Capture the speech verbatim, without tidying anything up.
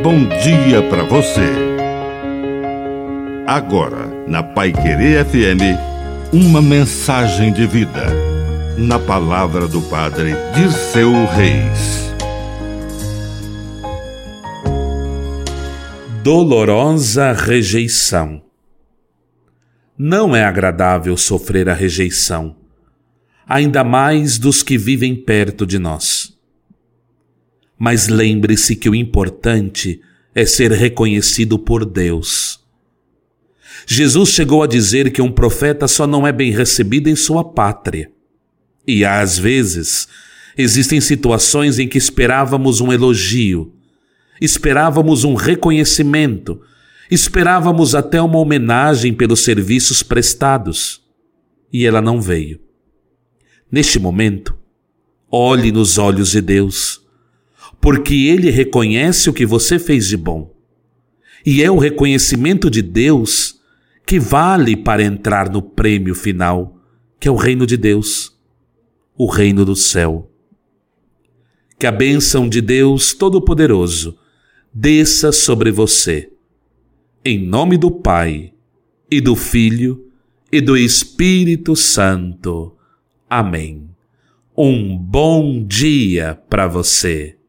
bom dia para você. Agora, na Paiquerê F M, uma mensagem de vida. Na palavra do Padre Dirceu Reis. Dolorosa rejeição. Não é agradável sofrer a rejeição, ainda mais dos que vivem perto de nós. Mas lembre-se que o importante é ser reconhecido por Deus. Jesus chegou a dizer que um profeta só não é bem recebido em sua pátria. E às vezes, existem situações em que esperávamos um elogio, esperávamos um reconhecimento, esperávamos até uma homenagem pelos serviços prestados. E ela não veio. Neste momento, olhe nos olhos de Deus, porque Ele reconhece o que você fez de bom. E é o reconhecimento de Deus que vale para entrar no prêmio final, que é o reino de Deus, o reino do céu. Que a bênção de Deus Todo-Poderoso desça sobre você, em nome do Pai, e do Filho, e do Espírito Santo. Amém. Um bom dia para você.